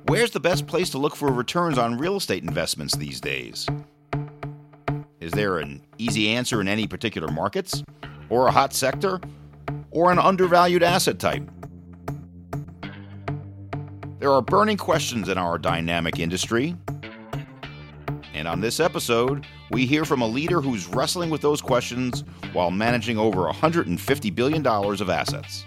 Where's the best place to look for returns on real estate investments these days? Is there an easy answer in any particular markets, or a hot sector, or an undervalued asset type? There are burning questions in our dynamic industry. And on this episode, we hear from a leader who's wrestling with those questions while managing over $150 billion of assets.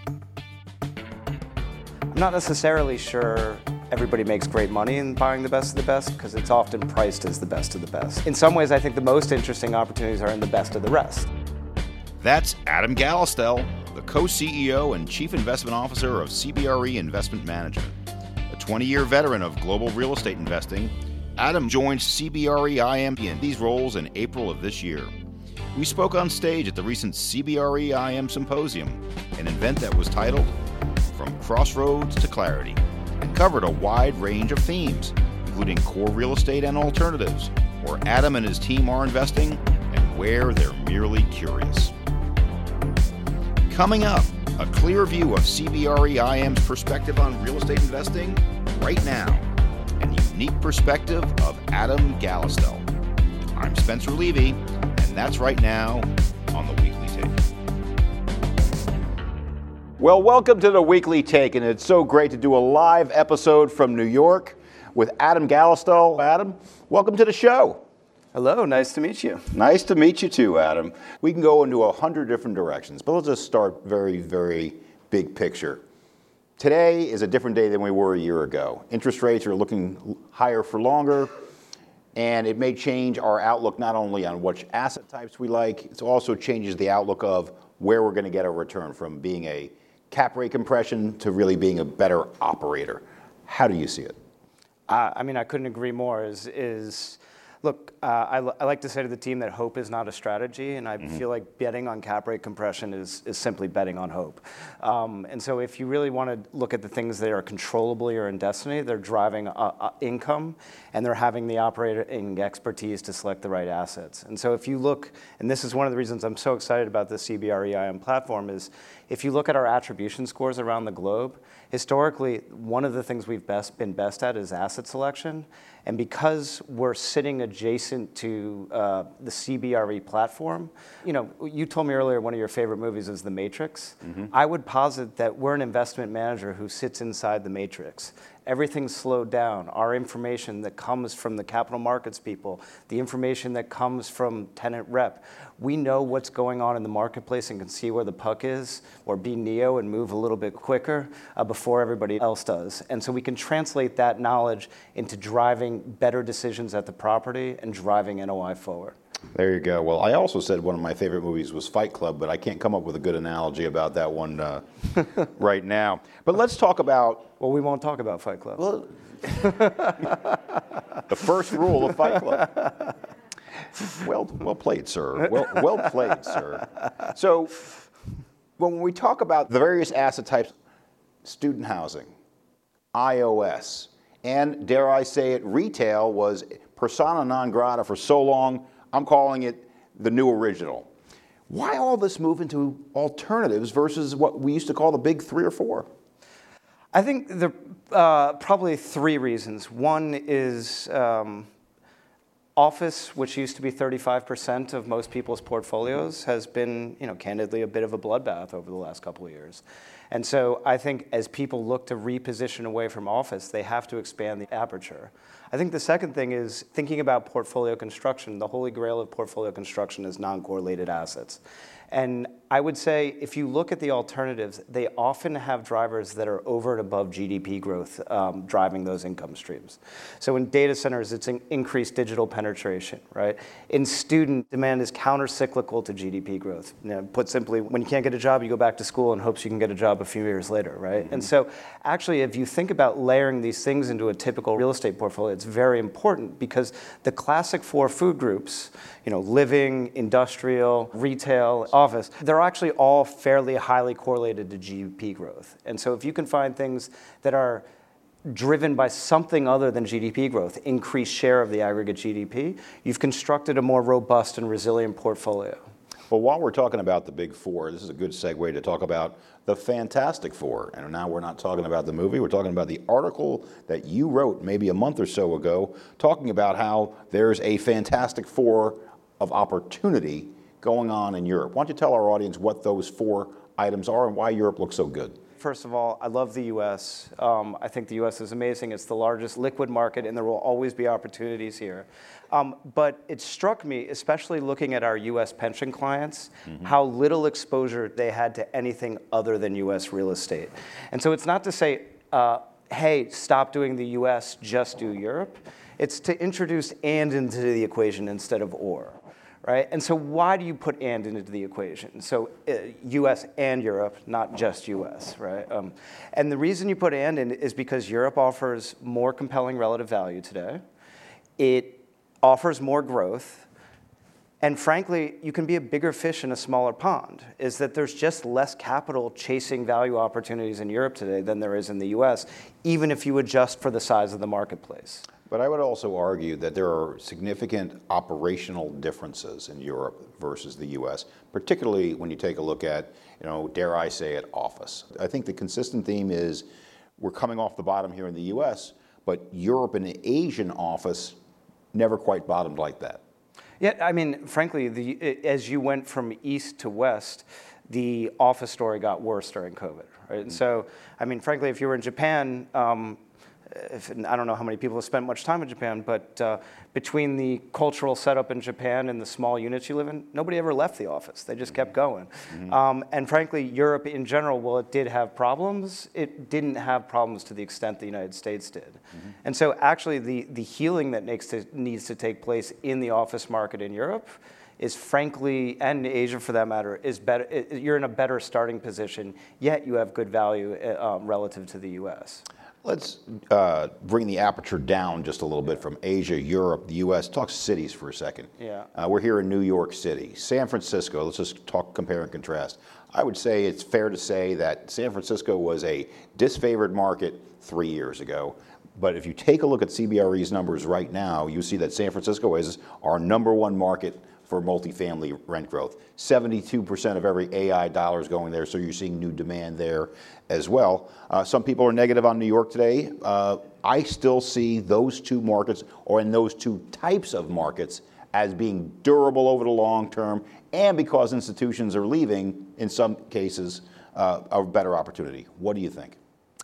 I'm not necessarily sure everybody makes great money in buying the best of the best because it's often priced as the best of the best. In some ways, I think the most interesting opportunities are in the best of the rest. That's Adam Gallistel, the co-CEO and Chief Investment Officer of CBRE Investment Management. A 20-year veteran of global real estate investing, Adam joined CBRE IM in these roles in April of this year. We spoke on stage at the recent CBRE IM Symposium, an event that was titled From Crossroads to Clarity, and covered a wide range of themes, including core real estate and alternatives, where Adam and his team are investing, and where they're merely curious. Coming up, a clear view of CBRE IM's perspective on real estate investing right now, and the unique perspective of Adam Gallistel. I'm Spencer Levy, and that's right now on the Weekly Take. Well, welcome to the Weekly Take, and it's so great to do a live episode from New York with Adam Gallistel. Adam, welcome to the show. Hello, nice to meet you. Nice to meet you too, Adam. We can go into 100 different directions, but let's just start very, very big picture. Today is a different day than we were a year ago. Interest rates are looking higher for longer, and it may change our outlook not only on which asset types we like, it also changes the outlook of where we're going to get a return from being a cap rate compression to really being a better operator. How do you see it? I couldn't agree more. Look, I like to say to the team that hope is not a strategy, and I feel like betting on cap rate compression is simply betting on hope. And so if you really want to look at the things that are controllably or in destiny, they're driving income, and they're having the operating expertise to select the right assets. And so if you look, and this is one of the reasons I'm so excited about the CBRE IM platform, is if you look at our attribution scores around the globe, historically, one of the things we've been best at is asset selection. And because we're sitting adjacent to the CBRE platform, you told me earlier one of your favorite movies is The Matrix. I would posit that we're an investment manager who sits inside the Matrix. Everything's slowed down. Our information that comes from the capital markets people, the information that comes from tenant rep, we know what's going on in the marketplace and can see where the puck is, or be Neo and move a little bit quicker before everybody else does. And so we can translate that knowledge into driving better decisions at the property and driving NOI forward. There you go. Well, I also said one of my favorite movies was Fight Club, but I can't come up with a good analogy about that one right now. But let's talk about... Well, we won't talk about Fight Club. Well, the first rule of Fight Club. Well played, sir. Well played, sir. So when we talk about the various asset types, student housing, IOS, and dare I say it, retail was persona non grata for so long, I'm calling it the new original. Why all this move into alternatives versus what we used to call the big three or four? I think there are probably three reasons. One is office, which used to be 35% of most people's portfolios, has been, candidly, a bit of a bloodbath over the last couple of years. And so I think as people look to reposition away from office, they have to expand the aperture. I think the second thing is thinking about portfolio construction. The holy grail of portfolio construction is non-correlated assets. And I would say if you look at the alternatives, they often have drivers that are over and above GDP growth driving those income streams. So in data centers, it's increased digital penetration, right? In student, demand is counter-cyclical to GDP growth. Put simply, when you can't get a job, you go back to school in hopes you can get a job a few years later, right? And so actually, if you think about layering these things into a typical real estate portfolio, it's very important because the classic four food groups, living, industrial, retail, office, they're actually all fairly highly correlated to GDP growth. And so if you can find things that are driven by something other than GDP growth, increased share of the aggregate GDP, you've constructed a more robust and resilient portfolio. Well, while we're talking about the Big Four, this is a good segue to talk about the Fantastic Four. And now we're not talking about the movie, we're talking about the article that you wrote maybe a month or so ago, talking about how there's a Fantastic Four of opportunity going on in Europe. Why don't you tell our audience what those 4 items are and why Europe looks so good? First of all, I love the U.S. I think the U.S. is amazing. It's the largest liquid market, and there will always be opportunities here. But it struck me, especially looking at our U.S. pension clients, how little exposure they had to anything other than U.S. real estate. And so it's not to say, hey, stop doing the U.S., just do Europe. It's to introduce and into the equation instead of or. Right? And so why do you put and into the equation? So U.S. and Europe, not just U.S., right? And the reason you put and in is because Europe offers more compelling relative value today. It offers more growth. And frankly, you can be a bigger fish in a smaller pond, is that there's just less capital chasing value opportunities in Europe today than there is in the U.S., even if you adjust for the size of the marketplace. But I would also argue that there are significant operational differences in Europe versus the U.S., particularly when you take a look at, dare I say it, office. I think the consistent theme is we're coming off the bottom here in the U.S., but Europe and the Asian office never quite bottomed like that. Yeah, I mean, frankly, as you went from east to west, the office story got worse during COVID, right? And so, I mean, frankly, if you were in Japan, I don't know how many people have spent much time in Japan, but between the cultural setup in Japan and the small units you live in, nobody ever left the office. They just kept going. And frankly, Europe in general, while it did have problems, it didn't have problems to the extent the United States did. And so actually the healing that needs to take place in the office market in Europe is frankly, and Asia for that matter, is better. You're in a better starting position, yet you have good value relative to the US. Let's bring the aperture down just a little bit from Asia, Europe, the U.S. Talk cities for a second. Yeah. We're here in New York City. San Francisco, let's just talk compare and contrast. I would say it's fair to say that San Francisco was a disfavored market 3 years ago. But if you take a look at CBRE's numbers right now, you see that San Francisco is our #1 market for multifamily rent growth. 72% of every AI dollar is going there, so you're seeing new demand there as well. Some people are negative on New York today. I still see those 2 markets, or in those 2 types of markets, as being durable over the long term, and because institutions are leaving, in some cases, a better opportunity. What do you think?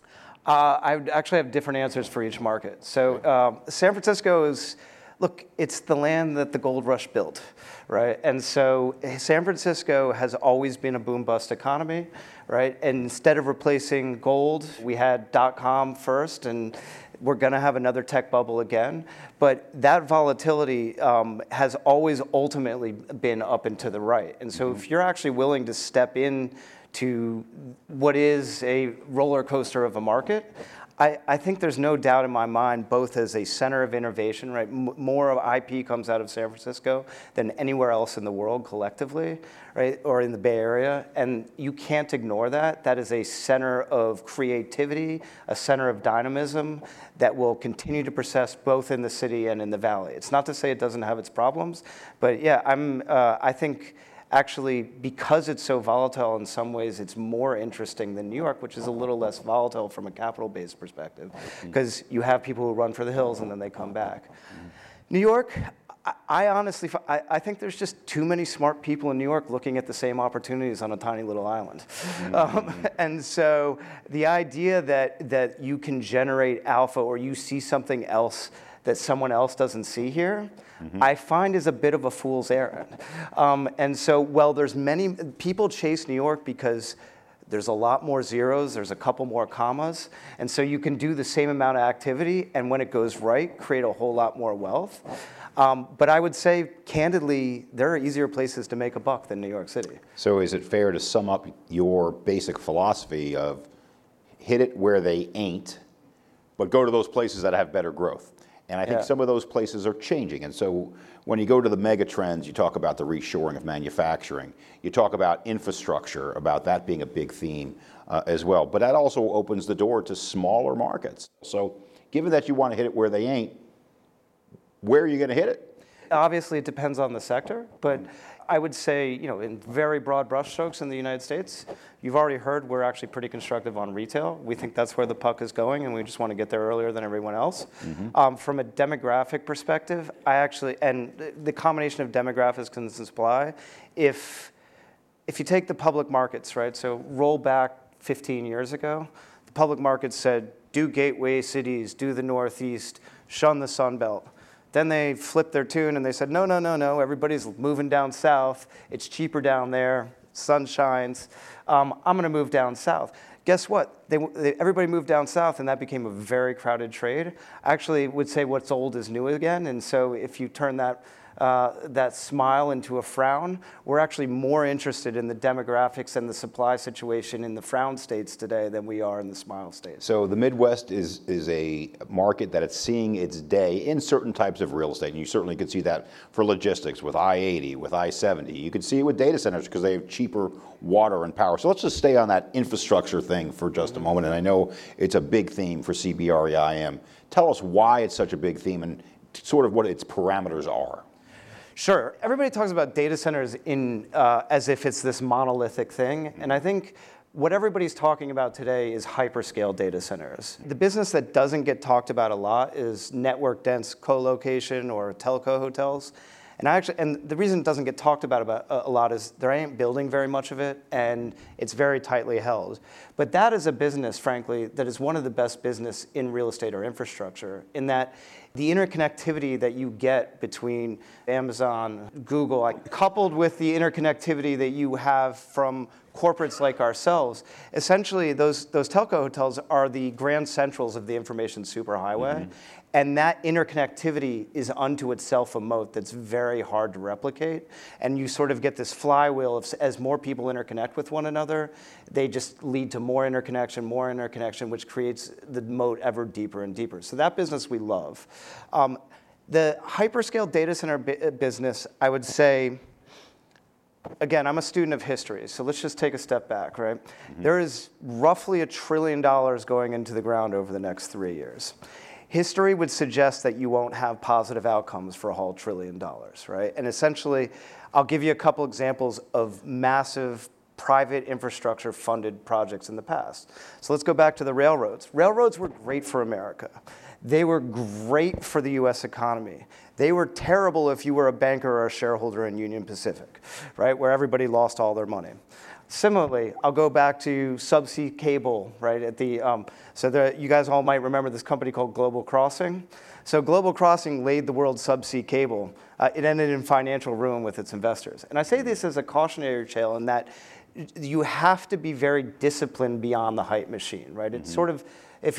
I would actually have different answers for each market. So San Francisco is, look, it's the land that the gold rush built, right? And so San Francisco has always been a boom-bust economy, right? And instead of replacing gold, we had .com first, and we're going to have another tech bubble again. But that volatility has always ultimately been up and to the right. And so if you're actually willing to step in to what is a roller coaster of a market, I think there's no doubt in my mind, both as a center of innovation, right? More of IP comes out of San Francisco than anywhere else in the world collectively, right? Or in the Bay Area. And you can't ignore that. That is a center of creativity, a center of dynamism that will continue to persist both in the city and in the valley. It's not to say it doesn't have its problems, but yeah, I think actually, because it's so volatile in some ways, it's more interesting than New York, which is a little less volatile from a capital-based perspective, because you have people who run for the hills and then they come back. New York, I honestly think there's just too many smart people in New York looking at the same opportunities on a tiny little island. And so the idea that you can generate alpha or you see something else that someone else doesn't see here, I find is a bit of a fool's errand. And so, well, there's many people chase New York because there's a lot more zeros, there's a couple more commas, and so you can do the same amount of activity, and when it goes right, create a whole lot more wealth. But I would say, candidly, there are easier places to make a buck than New York City. So is it fair to sum up your basic philosophy of hit it where they ain't, but go to those places that have better growth? And I think some of those places are changing. And so when you go to the mega trends, you talk about the reshoring of manufacturing. You talk about infrastructure, about that being a big theme as well. But that also opens the door to smaller markets. So given that you want to hit it where they ain't, where are you going to hit it? obviously it depends on the sector, but I would say, in very broad brushstrokes in the United States, you've already heard we're actually pretty constructive on retail. We think that's where the puck is going, and we just want to get there earlier than everyone else. From a demographic perspective, and the combination of demographics and supply, if you take the public markets, right, so roll back 15 years ago, the public markets said, do gateway cities, do the Northeast, shun the Sun Belt. Then they flipped their tune and they said, no, everybody's moving down south. It's cheaper down there, sun shines. I'm going to move down south. Guess what? Everybody moved down south, and that became a very crowded trade. I actually would say what's old is new again, and so if you turn that smile into a frown, we're actually more interested in the demographics and the supply situation in the frown states today than we are in the smile states. So the Midwest is a market that it's seeing its day in certain types of real estate, and you certainly could see that for logistics with I-80, with I-70. You could see it with data centers because they have cheaper water and power. So let's just stay on that infrastructure thing for just a moment, and I know it's a big theme for CBRE IM. Tell us why it's such a big theme and sort of what its parameters are. Sure. Everybody talks about data centers as if it's this monolithic thing, and I think what everybody's talking about today is hyperscale data centers. The business that doesn't get talked about a lot is network-dense co-location or telco hotels. And the reason it doesn't get talked about a lot is there ain't building very much of it, and it's very tightly held. But that is a business, frankly, that is one of the best business in real estate or infrastructure, in that the interconnectivity that you get between Amazon, Google, coupled with the interconnectivity that you have from corporates like ourselves, essentially those telco hotels are the grand centrals of the information superhighway. And that interconnectivity is unto itself a moat that's very hard to replicate. And you sort of get this flywheel of, as more people interconnect with one another, they just lead to more interconnection, which creates the moat ever deeper and deeper. So that business we love. The hyperscale data center business, I would say, again, I'm a student of history, so let's just take a step back, right? There is roughly $1 trillion going into the ground over the next 3 years. History would suggest that you won't have positive outcomes for a whole $1 trillion, right? And essentially, I'll give you a couple examples of massive private infrastructure funded projects in the past. So let's go back to the railroads. Railroads were great for America. They were great for the US economy. They were terrible if you were a banker or a shareholder in Union Pacific, right, where everybody lost all their money. Similarly, I'll go back to subsea cable, right? You guys all might remember this company called Global Crossing. So Global Crossing laid the world's subsea cable. It ended in financial ruin with its investors. And I say this as a cautionary tale in that you have to be very disciplined beyond the hype machine, right? It's sort of,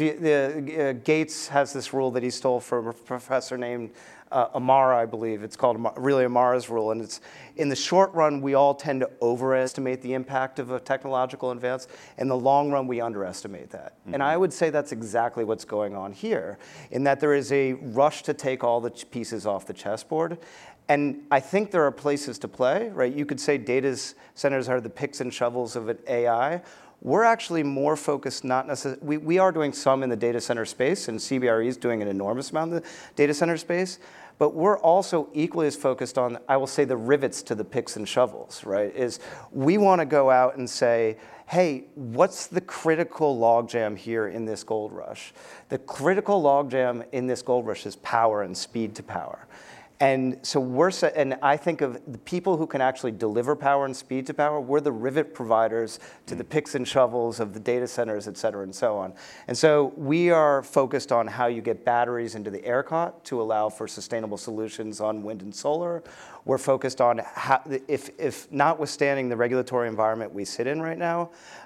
Gates has this rule that he stole from a professor named Amara, I believe. It's called really Amara's rule. And it's in the short run, we all tend to overestimate the impact of a technological advance. In the long run, we underestimate that. And I would say that's exactly what's going on here, in that there is a rush to take all the pieces off the chessboard. And I think there are places to play, right? You could say data centers are the picks and shovels of AI. We're actually more focused, not necessarily, we are doing some in the data center space, and CBRE is doing an enormous amount in the data center space, but we're also equally as focused on, I will say, the rivets to the picks and shovels, right? Is we want to go out and say, hey, what's the critical logjam here in this gold rush? The critical logjam in this gold rush is power and speed to power. And so and I think of the people who can actually deliver power and speed to power, we're the rivet providers to the picks and shovels of the data centers, et cetera, and so on. And so we are focused on how you get batteries into the ERCOT to allow for sustainable solutions on wind and solar. We're focused on how, if notwithstanding the regulatory environment we sit in right now,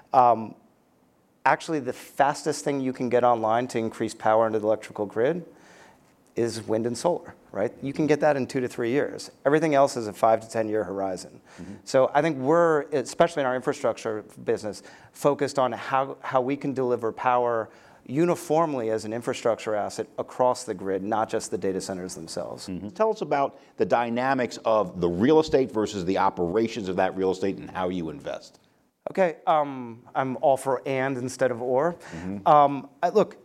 actually the fastest thing you can get online to increase power into the electrical grid is wind and solar, right? You can get that in 2 to 3 years. Everything else is a 5 to 10 year horizon. So I think we're, especially in our infrastructure business, focused on how we can deliver power uniformly as an infrastructure asset across the grid, not just the data centers themselves. Tell us about the dynamics of the real estate versus the operations of that real estate and how you invest. Okay, I'm all for and instead of or. Look,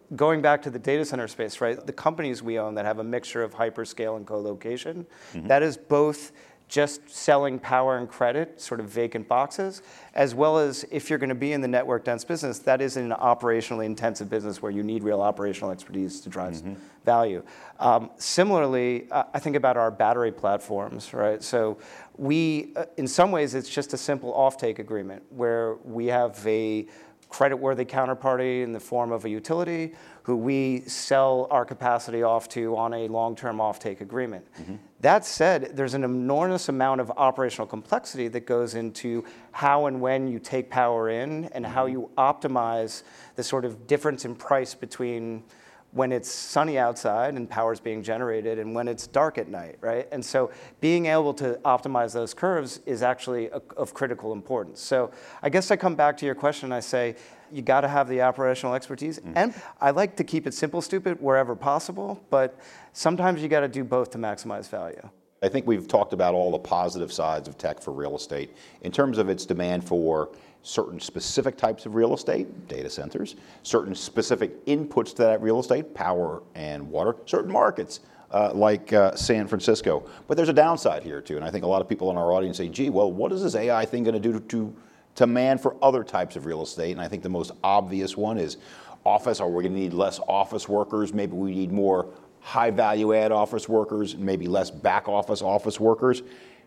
going back to the data center space, right? The companies we own that have a mixture of hyperscale and co-location, that is both just selling power and credit, sort of vacant boxes, as well as if you're going to be in the network dense business, that is an operationally intensive business where you need real operational expertise to drive value. Similarly, I think about our battery platforms, right? So we, in some ways, it's just a simple offtake agreement where we have a creditworthy counterparty in the form of a utility who we sell our capacity off to on a long-term offtake agreement. That said, there's an enormous amount of operational complexity that goes into how and when you take power in and how you optimize the sort of difference in price between when it's sunny outside and power is being generated and when it's dark at night, right? And so being able to optimize those curves is actually of critical importance. So I guess I come back to your question and I say, you got to have the operational expertise. And I like to keep it simple, stupid, wherever possible, but sometimes you got to do both to maximize value. I think we've talked about all the positive sides of tech for real estate in terms of its demand for certain specific types of real estate, data centers, certain specific inputs to that real estate, power and water, certain markets like San Francisco. But there's a downside here too, and I think a lot of people in our audience say, gee, well, what is this AI thing going to do to demand for other types of real estate? And I think the most obvious one is office. Are we going to need less office workers? Maybe we need more high value add office workers, maybe less back office workers.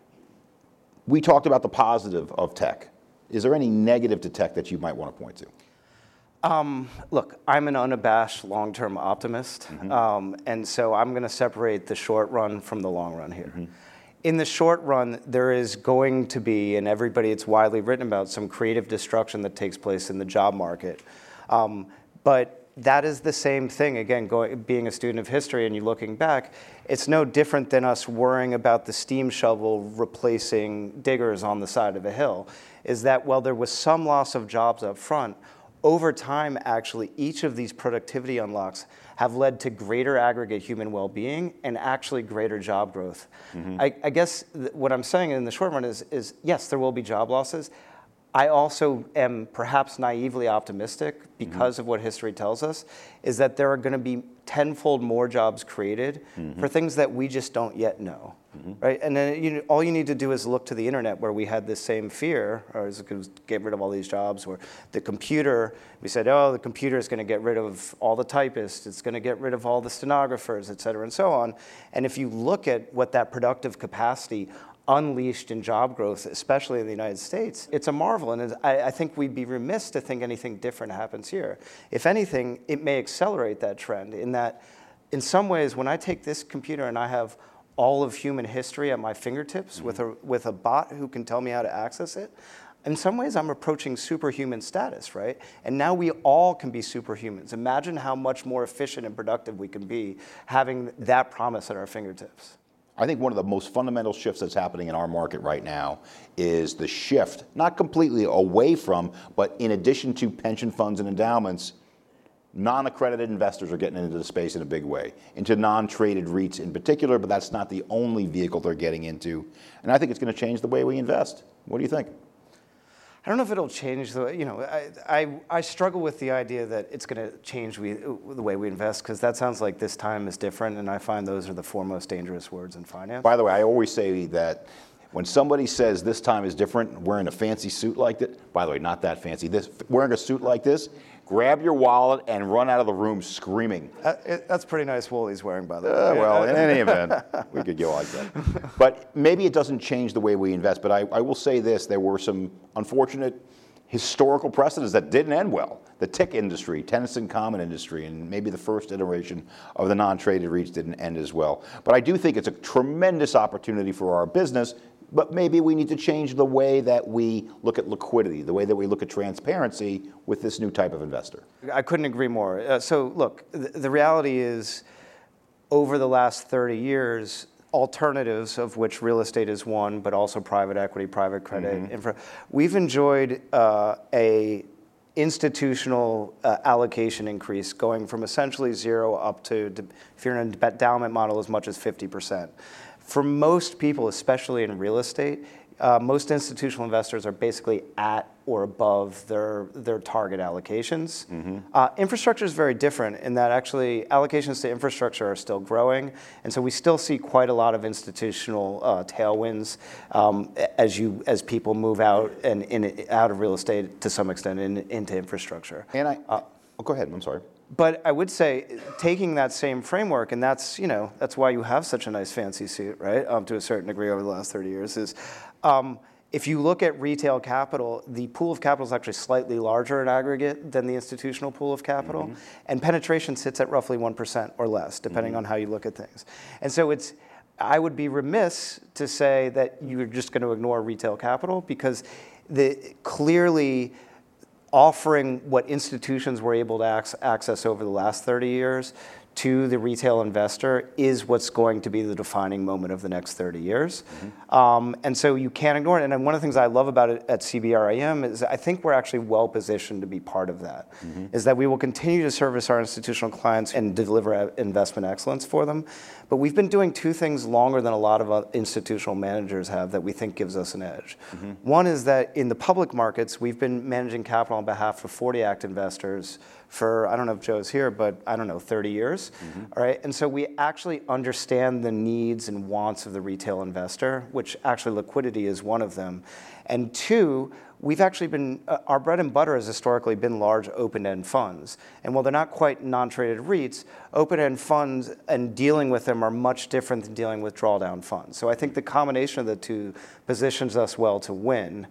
We talked about the positive of tech. Is there any negative to tech that you might want to point to? Look, I'm an unabashed long-term optimist, and so I'm going to separate the short run from the long run here. In the short run, there is going to be, and it's widely written about, some creative destruction that takes place in the job market. But that is the same thing, again, being a student of history and you looking back, it's no different than us worrying about the steam shovel replacing diggers on the side of a hill, is that while there was some loss of jobs up front, over time, actually, each of these productivity unlocks have led to greater aggregate human well-being and actually greater job growth. I guess what I'm saying in the short run is yes, there will be job losses. I also am perhaps naively optimistic because of what history tells us, is that there are going to be tenfold more jobs created for things that we just don't yet know, right? And then all you need to do is look to the internet where we had this same fear, or is it going to get rid of all these jobs, or the computer, we said, oh, the computer is going to get rid of all the typists, it's going to get rid of all the stenographers, et cetera, and so on. And if you look at what that productive capacity unleashed in job growth, especially in the United States, it's a marvel. And I think we'd be remiss to think anything different happens here. If anything, it may accelerate that trend in that, in some ways, when I take this computer and I have all of human history at my fingertips with a bot who can tell me how to access it, in some ways I'm approaching superhuman status, right? And now we all can be superhumans. Imagine how much more efficient and productive we can be having that promise at our fingertips. I think one of the most fundamental shifts that's happening in our market right now is the shift, not completely away from, but in addition to pension funds and endowments, non-accredited investors are getting into the space in a big way, into non-traded REITs in particular, but that's not the only vehicle they're getting into. And I think it's going to change the way we invest. What do you think? I don't know if it'll change I struggle with the idea that it's going to change the way we invest, because that sounds like this time is different, and I find those are the four most dangerous words in finance. By the way, I always say that when somebody says this time is different, wearing a fancy suit like that, by the way, not that fancy, wearing a suit like this, grab your wallet and run out of the room screaming. That's pretty nice wool he's wearing, by the way. Well, in any event, we could go like that. But maybe it doesn't change the way we invest. But I will say this, there were some unfortunate historical precedents that didn't end well. The TIC industry, tenants in common industry, and maybe the first iteration of the non-traded REITs didn't end as well. But I do think it's a tremendous opportunity for our business. But maybe we need to change the way that we look at liquidity, the way that we look at transparency with this new type of investor. I couldn't agree more. So look, the reality is, over the last 30 years, alternatives, of which real estate is one, but also private equity, private credit, infra, we've enjoyed a institutional allocation increase going from essentially zero up to, if you're in an endowment model, as much as 50%. For most people, especially in real estate, most institutional investors are basically at or above their target allocations. Infrastructure is very different in that actually allocations to infrastructure are still growing, and so we still see quite a lot of institutional tailwinds as people move out and out of real estate to some extent into infrastructure. And go ahead. I'm sorry. But I would say, taking that same framework, and that's why you have such a nice fancy suit, right? To a certain degree over the last 30 years, is if you look at retail capital, the pool of capital is actually slightly larger in aggregate than the institutional pool of capital, and penetration sits at roughly 1% or less, depending on how you look at things. And so I would be remiss to say that you're just going to ignore retail capital, because clearly offering what institutions were able to access over the last 30 years to the retail investor is what's going to be the defining moment of the next 30 years. And so you can't ignore it. And one of the things I love about it at CBREM is I think we're actually well positioned to be part of that, is that we will continue to service our institutional clients and deliver investment excellence for them. But we've been doing two things longer than a lot of institutional managers have that we think gives us an edge. One is that in the public markets, we've been managing capital on behalf of 40 Act investors for, I don't know if Joe's here, but I don't know, 30 years, all right? And so we actually understand the needs and wants of the retail investor, which actually liquidity is one of them. And two, we've actually been, our bread and butter has historically been large open-end funds. And while they're not quite non-traded REITs, open-end funds and dealing with them are much different than dealing with drawdown funds. So I think the combination of the two positions us well to win.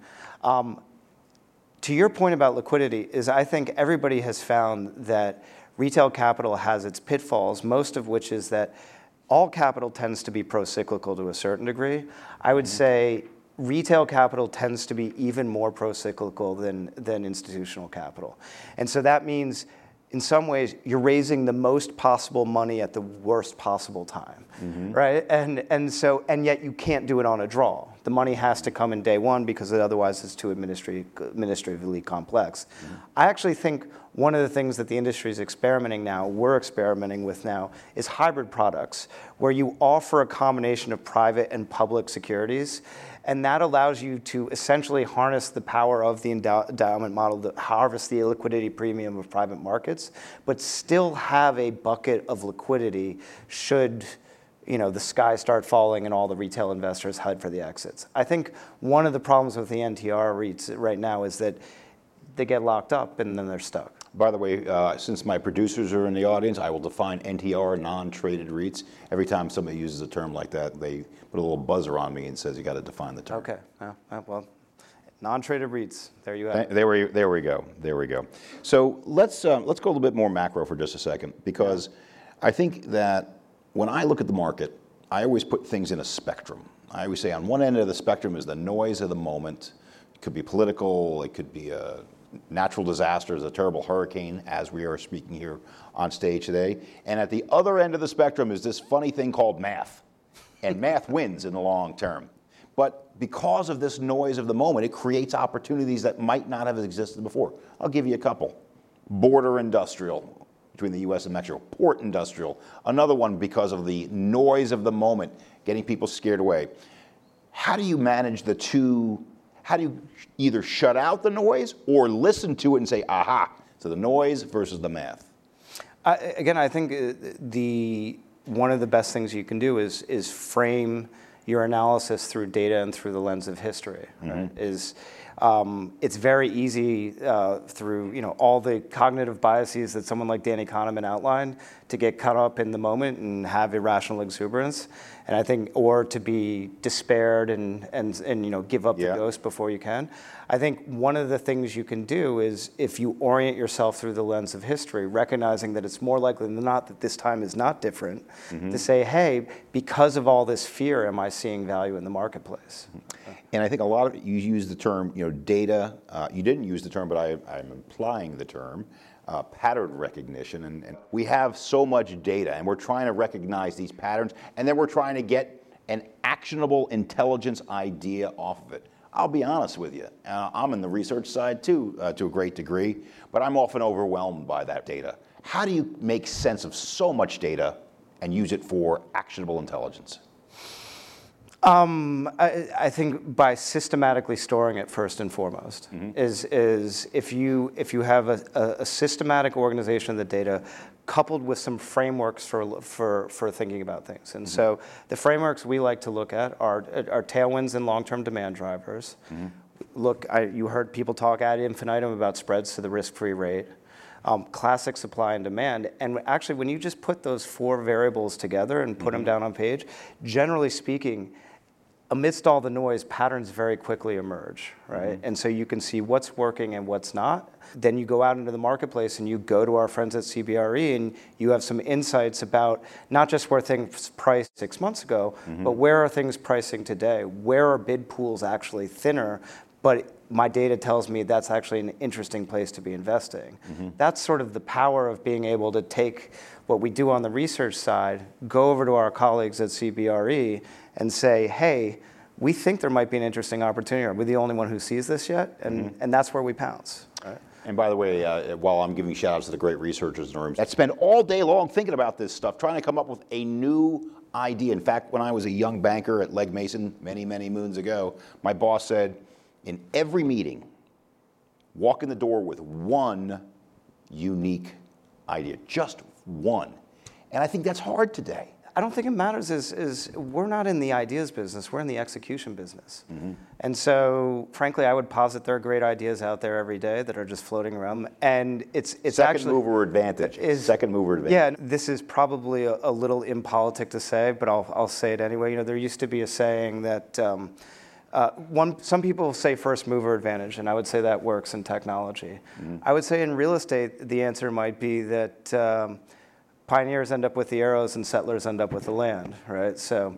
To your point about liquidity, is I think everybody has found that retail capital has its pitfalls, most of which is that all capital tends to be pro-cyclical to a certain degree. I would say retail capital tends to be even more pro-cyclical than institutional capital. And so that means, in some ways, you're raising the most possible money at the worst possible time, right? And yet you can't do it on a draw. The money has to come in day one because otherwise it's too administratively complex. I actually think one of the things that the industry is we're experimenting with now, is hybrid products, where you offer a combination of private and public securities. And that allows you to essentially harness the power of the endowment model to harvest the liquidity premium of private markets, but still have a bucket of liquidity should the sky start falling and all the retail investors head for the exits. I think one of the problems with the NTR REITs right now is that they get locked up and then they're stuck. By the way, since my producers are in the audience, I will define NTR, non-traded REITs. Every time somebody uses a term like that, they put a little buzzer on me and says, you got to define the term. Okay, well, non-traded REITs, there you have it. There we go. So let's go a little bit more macro for just a second, because I think that when I look at the market, I always put things in a spectrum. I always say on one end of the spectrum is the noise of the moment. It could be political, it could be a natural disasters, a terrible hurricane, as we are speaking here on stage today. And at the other end of the spectrum is this funny thing called math. And math wins in the long term. But because of this noise of the moment, it creates opportunities that might not have existed before. I'll give you a couple. Border industrial between the US and Mexico. Port industrial. Another one because of the noise of the moment, getting people scared away. How do you manage the two? How do you either shut out the noise or listen to it and say, aha, so the noise versus the math? Again, I think one of the best things you can do is frame your analysis through data and through the lens of history. Right? It's very easy through all the cognitive biases that someone like Danny Kahneman outlined to get caught up in the moment and have irrational exuberance, and I think, or to be despaired and give up the ghost before you can. I think one of the things you can do is, if you orient yourself through the lens of history, recognizing that it's more likely than not that this time is not different, to say, hey, because of all this fear, am I seeing value in the marketplace? And I think a lot of you use the term, data. You didn't use the term, but I'm implying the term, pattern recognition. And we have so much data, and we're trying to recognize these patterns, and then we're trying to get an actionable intelligence idea off of it. I'll be honest with you. I'm in the research side too, to a great degree, but I'm often overwhelmed by that data. How do you make sense of so much data and use it for actionable intelligence? I think by systematically storing it first and foremost is if you have a systematic organization of the data coupled with some frameworks for thinking about things. And so the frameworks we like to look at are tailwinds and long-term demand drivers. Look, you heard people talk ad infinitum about spreads to the risk-free rate. Classic supply and demand. And actually, when you just put those four variables together and put them down on page, generally speaking, amidst all the noise, patterns very quickly emerge, right? And so you can see what's working and what's not. Then you go out into the marketplace and you go to our friends at CBRE and you have some insights about not just where things priced 6 months ago, but where are things pricing today? Where are bid pools actually thinner? But my data tells me that's actually an interesting place to be investing. That's sort of the power of being able to take what we do on the research side, go over to our colleagues at CBRE and say, hey, we think there might be an interesting opportunity. Are we the only one who sees this yet? And that's where we pounce. Right? And by the way, while I'm giving shout outs to the great researchers in the room that spend all day long thinking about this stuff, trying to come up with a new idea. In fact, when I was a young banker at Legg Mason many, many moons ago, my boss said, in every meeting, walk in the door with one unique idea, just one. And I think that's hard today. I don't think it matters is we're not in the ideas business, we're in the execution business. And so, frankly, I would posit there are great ideas out there every day that are just floating around. And it's second mover advantage. Second mover advantage. Yeah, this is probably a little impolitic to say, but I'll say it anyway. You know, there used to be a saying that some people say first mover advantage, and I would say that works in technology. I would say in real estate, the answer might be that pioneers end up with the arrows and settlers end up with the land, right? So,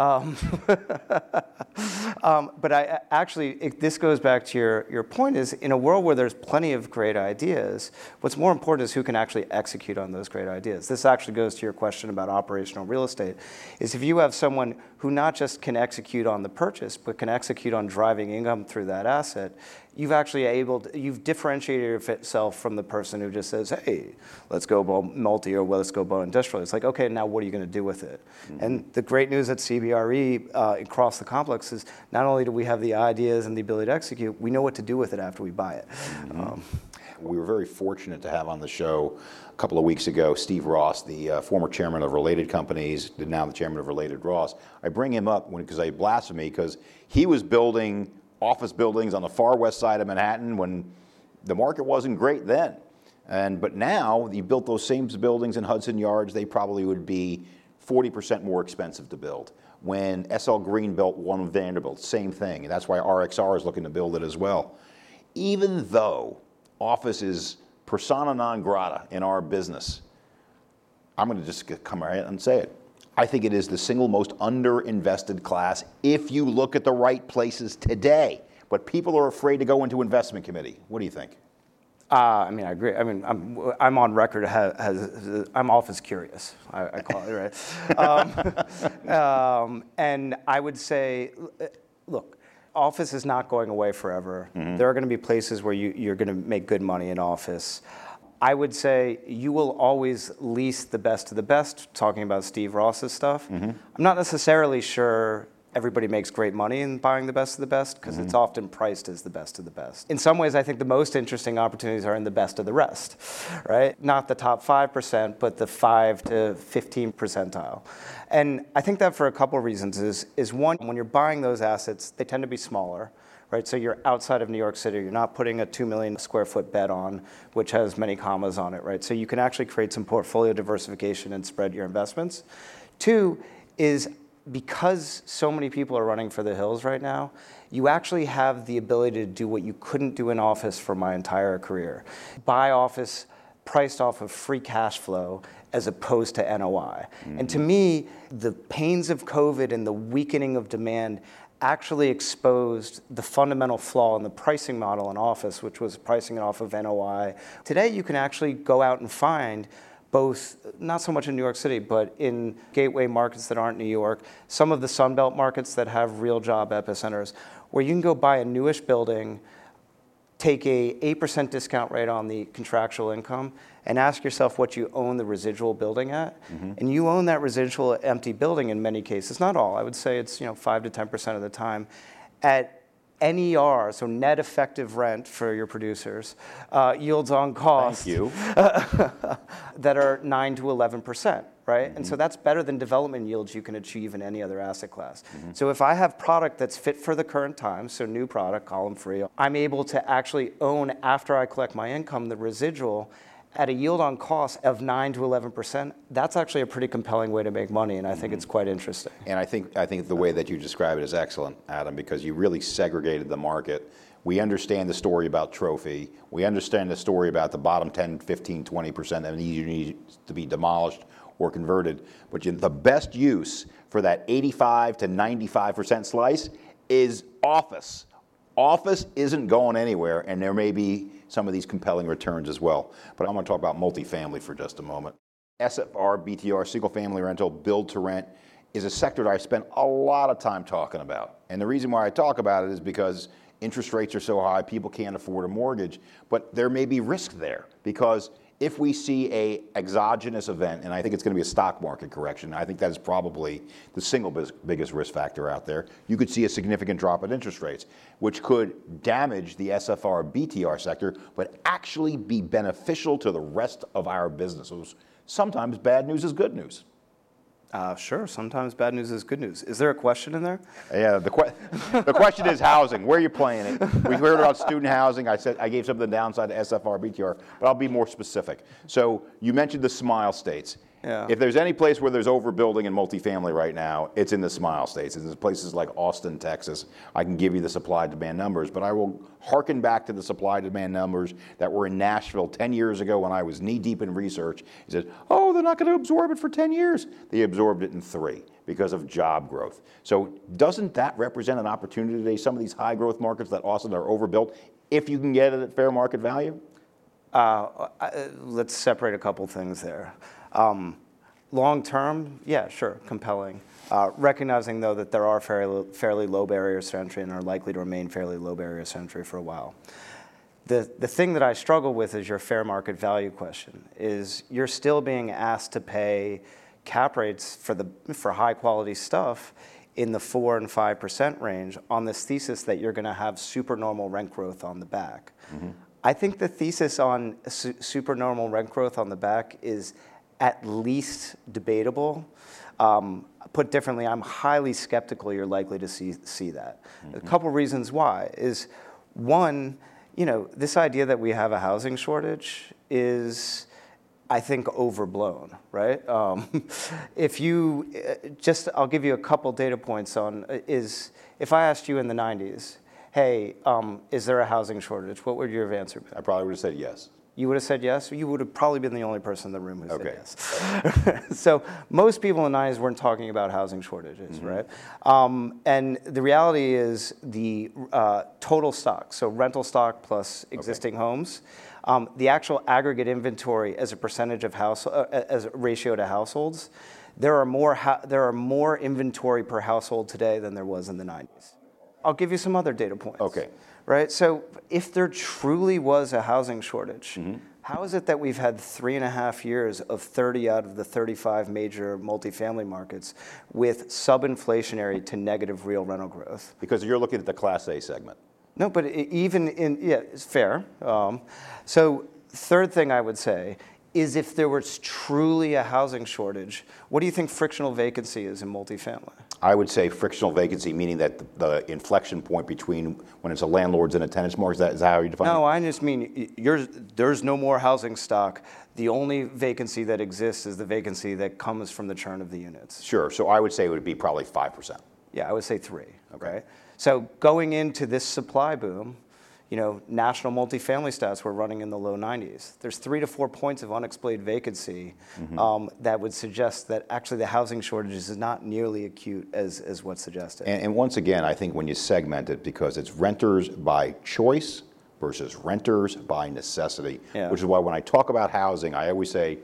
but this goes back to your point is in a world where there's plenty of great ideas, what's more important is who can actually execute on those great ideas. This actually goes to your question about operational real estate, is if you have someone who not just can execute on the purchase, but can execute on driving income through that asset, you've differentiated yourself from the person who just says, hey, let's go multi or let's go industrial. It's like, okay, now what are you going to do with it? And the great news at CBRE across the complex is not only do we have the ideas and the ability to execute, we know what to do with it after we buy it. We were very fortunate to have on the show a couple of weeks ago Steve Ross, the former chairman of Related Companies, now the chairman of Related Ross. I bring him up because I blasphemy because he was building office buildings on the far west side of Manhattan when the market wasn't great then. But now you built those same buildings in Hudson Yards, they probably would be 40% more expensive to build. When SL Green built one Vanderbilt, same thing. And that's why RXR is looking to build it as well. Even though office is persona non grata in our business, I'm going to just come right out and say it. I think it is the single most underinvested class if you look at the right places today. But people are afraid to go into investment committee. What do you think? I mean, I agree. I mean, I'm on record I'm office curious, I call it, right? And I would say, look, office is not going away forever. There are going to be places where you're going to make good money in office. I would say you will always lease the best of the best, talking about Steve Ross's stuff. I'm not necessarily sure everybody makes great money in buying the best of the best because it's often priced as the best of the best. In some ways, I think the most interesting opportunities are in the best of the rest, right? Not the top 5%, but the 5 to 15 percentile. And I think that for a couple of reasons is one, when you're buying those assets, they tend to be smaller. Right, so you're outside of New York City. You're not putting a 2 million square foot bed on, which has many commas on it, right? So you can actually create some portfolio diversification and spread your investments. Two is because so many people are running for the hills right now, you actually have the ability to do what you couldn't do in office for my entire career. Buy office priced off of free cash flow as opposed to NOI. And to me, the pains of COVID and the weakening of demand actually exposed the fundamental flaw in the pricing model in office, which was pricing it off of NOI. Today, you can actually go out and find both, not so much in New York City, but in gateway markets that aren't New York, some of the Sunbelt markets that have real job epicenters, where you can go buy a newish building take a 8% discount rate on the contractual income and ask yourself what you own the residual building at. And you own that residual empty building in many cases, not all, I would say it's 5 to 10% of the time, at NER, so net effective rent for your producers, yields on cost. Thank you. That are 9 to 11%, right? And so that's better than development yields you can achieve in any other asset class. So if I have product that's fit for the current time, so new product, column free, I'm able to actually own, after I collect my income, the residual at a yield on cost of 9 to 11%. That's actually a pretty compelling way to make money, and I think it's quite interesting. And I think the way that you describe it is excellent, Adam, because you really segregated the market. We understand the story about trophy. We understand the story about the bottom 10, 15, 20% that need to be demolished or converted. But the best use for that 85 to 95% slice is office. Office isn't going anywhere, and there may be some of these compelling returns as well. But I'm going to talk about multifamily for just a moment. SFR, BTR, single family rental, build to rent, is a sector that I spent a lot of time talking about. And the reason why I talk about it is because interest rates are so high, people can't afford a mortgage, but there may be risk there, because if we see a exogenous event, and I think it's going to be a stock market correction, I think that is probably the single biggest risk factor out there, you could see a significant drop in interest rates, which could damage the SFR BTR sector, but actually be beneficial to the rest of our businesses. Sometimes bad news is good news. Sure, sometimes bad news is good news. Is there a question in there? Yeah, the question is housing. Where are you playing it? We heard about student housing. I gave some of the downside to SFR, BTR, but I'll be more specific. So you mentioned the Smile States. Yeah. If there's any place where there's overbuilding in multifamily right now, it's in the Smile States. It's in places like Austin, Texas. I can give you the supply-demand numbers, but I will hearken back to the supply-demand numbers that were in Nashville 10 years ago when I was knee-deep in research. He said, oh, they're not going to absorb it for 10 years. They absorbed it in 3 because of job growth. So doesn't that represent an opportunity today? Some of these high-growth markets that Austin are overbuilt, if you can get it at fair market value? Let's separate a couple things there. Long term, yeah, sure, compelling. Recognizing, though, that there are fairly low barriers to entry and are likely to remain fairly low barriers to entry for a while. The thing that I struggle with is your fair market value question, is you're still being asked to pay cap rates for high quality stuff in the 4 and 5% range on this thesis that you're going to have supernormal rent growth on the back. I think the thesis on supernormal rent growth on the back is at least debatable. Put differently, I'm highly skeptical you're likely to see that. A couple reasons why is, one, this idea that we have a housing shortage is, I think, overblown, right? If you I'll give you a couple data points on if I asked you in the 90s, hey, is there a housing shortage? What would your answer be? I probably would have said yes. You would have said yes? You would have probably been the only person in the room who said yes. So most people in the 90s weren't talking about housing shortages, right? And the reality is the total stock, so rental stock plus existing homes, the actual aggregate inventory as a percentage of as a ratio to households, there are more inventory per household today than there was in the 90s. I'll give you some other data points. Okay. Right? So if there truly was a housing shortage, how is it that we've had 3.5 years of 30 out of the 35 major multifamily markets with sub-inflationary to negative real rental growth? Because you're looking at the Class A segment. No, but it's fair. So third thing I would say is, if there was truly a housing shortage, what do you think frictional vacancy is in multifamily? I would say frictional vacancy, meaning that the inflection point between when it's a landlord's and a tenant's market. Is that how you define it? No, I just mean there's no more housing stock. The only vacancy that exists is the vacancy that comes from the churn of the units. Sure. So I would say it would be probably 5%. Yeah, I would say 3. Okay. Right? So going into this supply boom, national multifamily stats were running in the low 90s. There's 3 to 4 points of unexplained vacancy that would suggest that actually the housing shortage is not nearly acute as what's suggested. And once again, I think when you segment it, because it's renters by choice versus renters by necessity, which is why when I talk about housing, I always say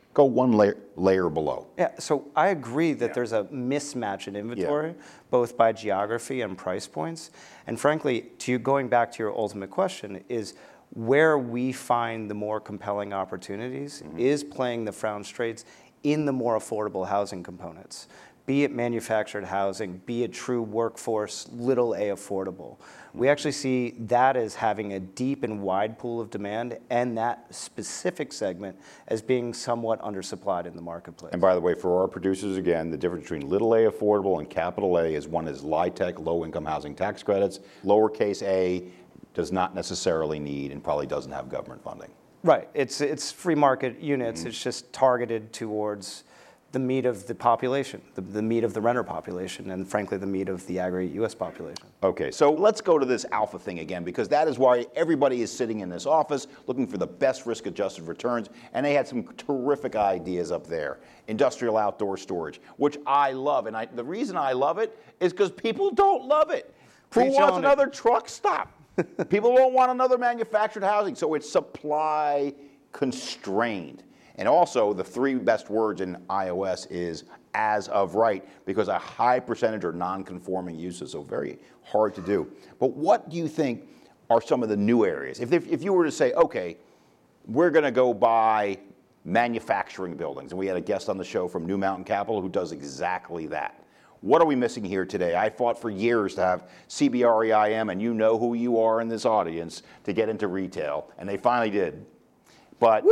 Go one layer below. Yeah, so I agree that there's a mismatch in inventory, both by geography and price points. And frankly, going back to your ultimate question, is where we find the more compelling opportunities is playing the Frown Straits in the more affordable housing components, be it manufactured housing, be it true workforce, little a affordable. We actually see that as having a deep and wide pool of demand, and that specific segment as being somewhat undersupplied in the marketplace. And by the way, for our producers, again, the difference between little a affordable and capital A is one is LIHTC, low-income housing tax credits. Lowercase a does not necessarily need and probably doesn't have government funding. Right. It's free market units. It's just targeted towards the meat of the population, the meat of the renter population, and frankly, the meat of the aggregate U.S. population. Okay, so let's go to this alpha thing again, because that is why everybody is sitting in this office looking for the best risk-adjusted returns, and they had some terrific ideas up there. Industrial outdoor storage, which I love, and the reason I love it is because people don't love it. Who wants another truck stop? People don't want another manufactured housing, so it's supply constrained. And also, the three best words in iOS is as of right, because a high percentage are non-conforming uses, so very hard to do. But what do you think are some of the new areas? If you were to say, okay, we're going to go buy manufacturing buildings, and we had a guest on the show from New Mountain Capital who does exactly that. What are we missing here today? I fought for years to have CBRE-IM, and you know who you are in this audience, to get into retail, and they finally did. But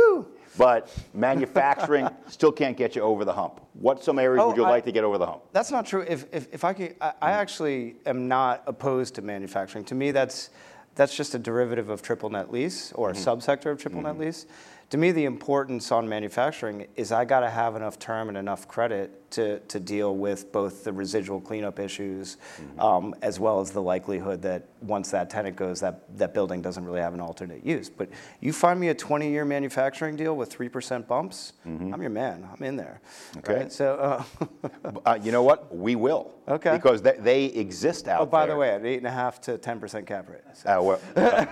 manufacturing still can't get you over the hump. What some areas would you like to get over the hump? That's not true. If I could, I actually am not opposed to manufacturing. To me, that's just a derivative of triple net lease or a subsector of triple net lease. To me, the importance on manufacturing is I got to have enough term and enough credit to deal with both the residual cleanup issues as well as the likelihood that once that tenant goes, that building doesn't really have an alternate use. But you find me a 20-year manufacturing deal with 3% bumps, I'm your man. I'm in there. Okay. Right? So, you know what? We will. Okay. Because they exist out there. Oh, by the way, at 8.5 to 10% cap rate. So.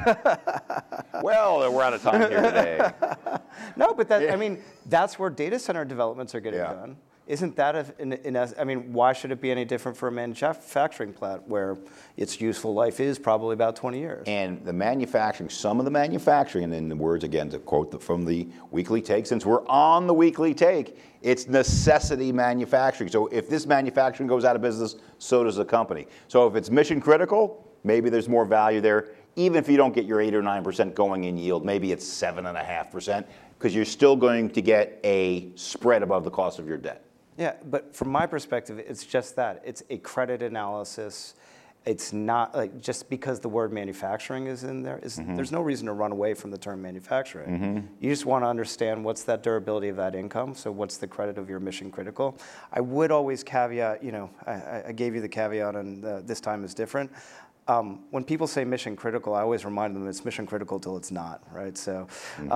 Well, we're out of time here today. No, but I mean, that's where data center developments are getting done. Isn't that, I mean, why should it be any different for a manufacturing plant where its useful life is probably about 20 years? And the manufacturing, some of the manufacturing, and in the words, again, to quote from the Weekly Take, since we're on the Weekly Take, it's necessity manufacturing. So if this manufacturing goes out of business, so does the company. So if it's mission critical, maybe there's more value there. Even if you don't get your 8 or 9% going in yield, maybe it's 7.5%, because you're still going to get a spread above the cost of your debt. Yeah, but from my perspective, it's just that. It's a credit analysis. It's not like just because the word manufacturing is in there, there's no reason to run away from the term manufacturing. You just want to understand what's that durability of that income, so what's the credit of your mission critical. I would always caveat, I gave you the caveat on this time is different. When people say mission critical, I always remind them it's mission critical till it's not, right? So,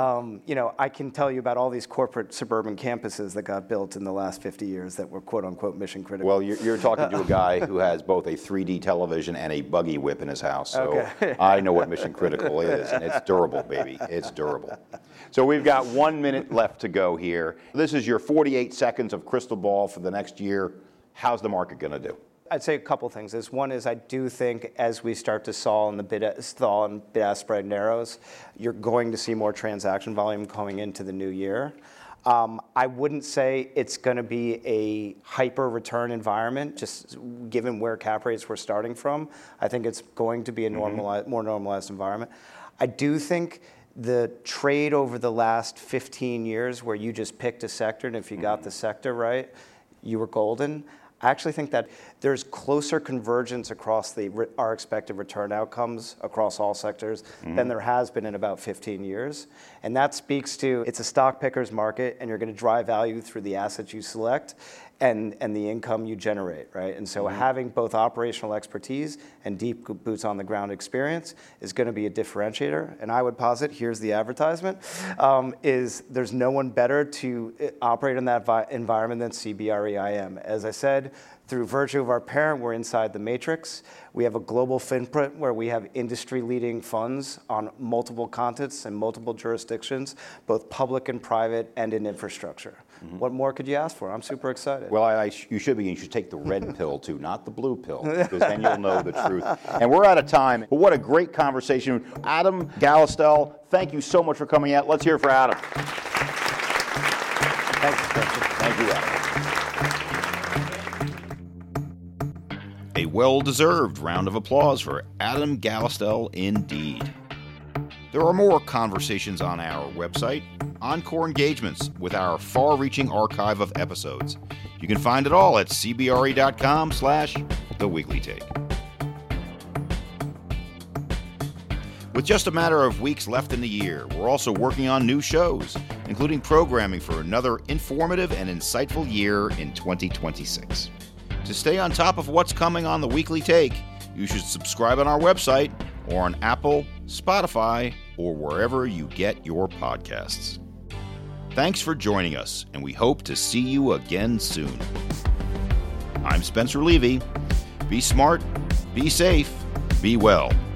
I can tell you about all these corporate suburban campuses that got built in the last 50 years that were quote unquote mission critical. Well, you're talking to a guy who has both a 3D television and a buggy whip in his house, so okay. I know what mission critical is, and it's durable, baby. It's durable. So we've got 1 minute left to go here. This is your 48 seconds of crystal ball for the next year. How's the market going to do? I'd say a couple things. One is I do think as we start to stall and bid-ask spread narrows, you're going to see more transaction volume coming into the new year. I wouldn't say it's going to be a hyper return environment, just given where cap rates were starting from. I think it's going to be a more normalized environment. I do think the trade over the last 15 years where you just picked a sector, and if you got the sector right, you were golden. I actually think that there's closer convergence across our expected return outcomes across all sectors than there has been in about 15 years. And that speaks to it's a stock picker's market, and you're going to drive value through the assets you select. and the income you generate, right? And so having both operational expertise and deep boots on the ground experience is going to be a differentiator. And I would posit, here's the advertisement, is there's no one better to operate in that environment than CBRE IM. As I said, through virtue of our parent, we're inside the matrix. We have a global footprint where we have industry-leading funds on multiple continents and multiple jurisdictions, both public and private, and in infrastructure. What more could you ask for? I'm super excited. Well, you should take the red pill too, not the blue pill, because then you'll know the truth. And we're out of time, but what a great conversation. Adam Gallistel, thank you so much for coming out. Let's hear it for Adam. Thanks, Spencer. Thank you, Adam. A well-deserved round of applause for Adam Gallistel indeed. There are more conversations on our website, Encore Engagements, with our far-reaching archive of episodes. You can find it all at cbre.com/theweeklytake. With just a matter of weeks left in the year, we're also working on new shows, including programming for another informative and insightful year in 2026. To stay on top of what's coming on The Weekly Take, you should subscribe on our website or on Apple, Spotify, or wherever you get your podcasts. Thanks for joining us, and we hope to see you again soon. I'm Spencer Levy. Be smart, be safe, be well.